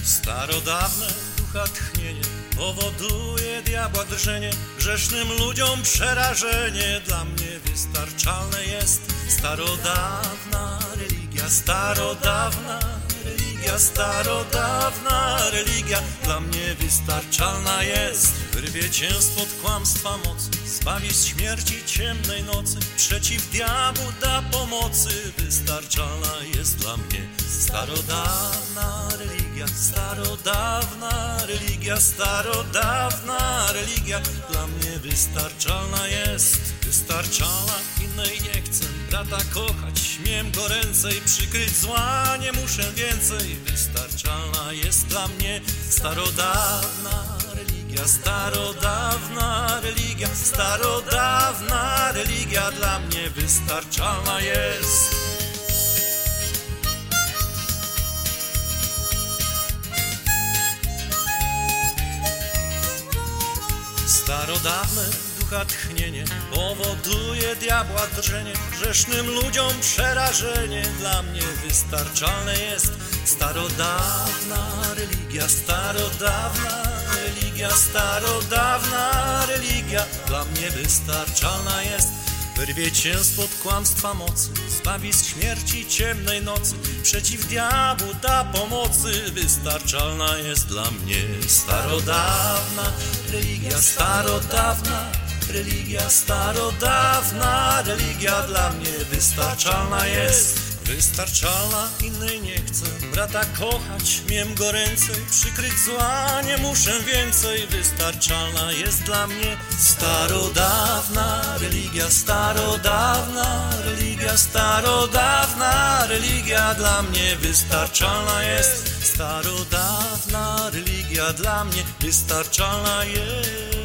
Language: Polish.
Starodawne ducha tchnienie powoduje diabła drżenie, grzesznym ludziom przerażenie. Dla mnie wystarczalne jest starodawna religia, starodawna religia, starodawna religia. Dla mnie wystarczalna jest, wyrwie cię spod kłamstwa mocy, zbawi z śmierci ciemnej nocy, przeciw diabłu da pomocy. Wystarczalna jest dla mnie starodawna religia, starodawna religia, starodawna religia. Dla mnie wystarczalna jest, wystarczalna, innej nie chcę. Brata kochać, śmiem go ręcej przykryć, zła nie muszę więcej. Wystarczalna jest dla mnie starodawna religia, starodawna religia, starodawna religia. Dla mnie wystarczalna jest. Starodawne ducha tchnienie powoduje diabła drżenie, grzesznym ludziom przerażenie. Dla mnie wystarczalne jest starodawna religia, starodawna religia, starodawna religia. Dla mnie wystarczalna jest, wyrwie cię spod kłamstwa mocy, zbawi z śmierci ciemnej nocy, przeciw diabłu da pomocy. Wystarczalna jest dla mnie starodawna religia, starodawna religia, starodawna religia. Dla mnie wystarczalna jest, wystarczalna, innej nie chcę. Brata kochać, miem go ręcej przykryć, zła nie muszę więcej. Wystarczalna jest dla mnie starodawna religia, starodawna religia, starodawna religia. Dla mnie wystarczalna jest starodawna religia, dla mnie wystarczalna jest.